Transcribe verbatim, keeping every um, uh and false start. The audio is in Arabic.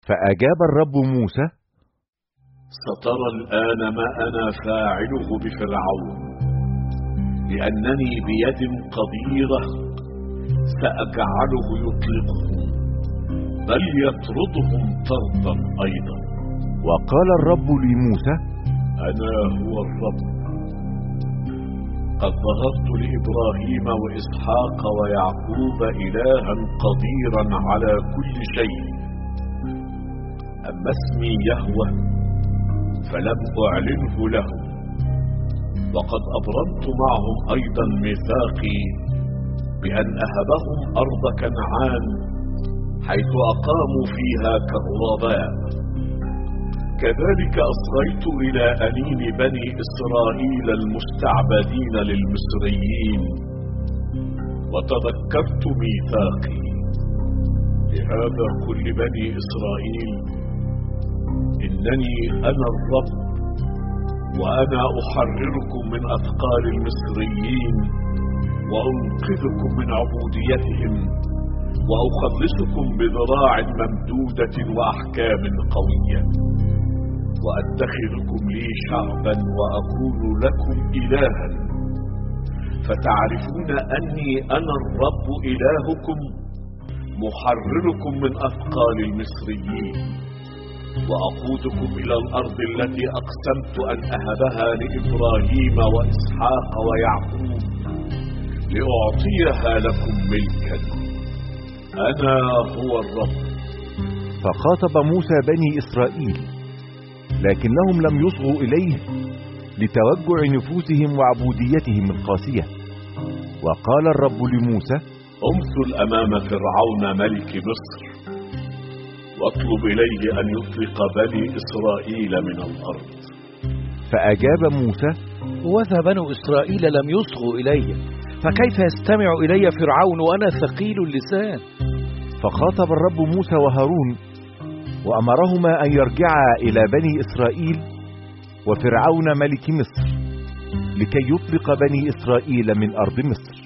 فأجاب الرب موسى: سترى الآن ما أنا فاعله بفرعون، لأنني بيد قديرة سأجعله يطلقهم، بل يطردهم طردا أيضا. وقال الرب لموسى: أنا هو الرب، قد ظهرت لإبراهيم وإسحاق ويعقوب إلها قديرا على كل شيء. أما اسمي يهوه فلم أعلنه لهم، وقد أبرمت معهم أيضا ميثاقي بأن أهبهم أرض كنعان حيث أقاموا فيها كغرباء. كذلك أصغيت إلى أنين بني إسرائيل المستعبدين للمصريين، وتذكرت ميثاقي. لهذا قل لبني إسرائيل: إنني أنا الرب، وأنا أحرركم من أثقال المصريين، وأنقذكم من عبوديتهم، وأخلصكم بذراع ممدودة وأحكام قوية، وأتخذكم لي شعبا وأكون لكم إلها، فتعرفون أني أنا الرب إلهكم محرركم من أثقال المصريين، وأقودكم إلى الأرض التي أقسمت أن أهبها لإبراهيم وإسحاق ويعقوب لأعطيها لكم ملكا. أنا هو الرب. فخاطب موسى بني إسرائيل، لكنهم لم يصغوا إليه لتوجع نفوسهم وعبوديتهم القاسية. وقال الرب لموسى: امثل أمام فرعون ملك مصر، واطلب إليه أن يطلق بني إسرائيل من الأرض. فأجاب موسى: وذا بنو إسرائيل لم يصغوا إلي، فكيف يستمع إلي فرعون وأنا ثقيل اللسان؟ فخاطب الرب موسى وهارون وأمرهما أن يرجعا إلى بني إسرائيل وفرعون ملك مصر لكي يطلق بني إسرائيل من أرض مصر.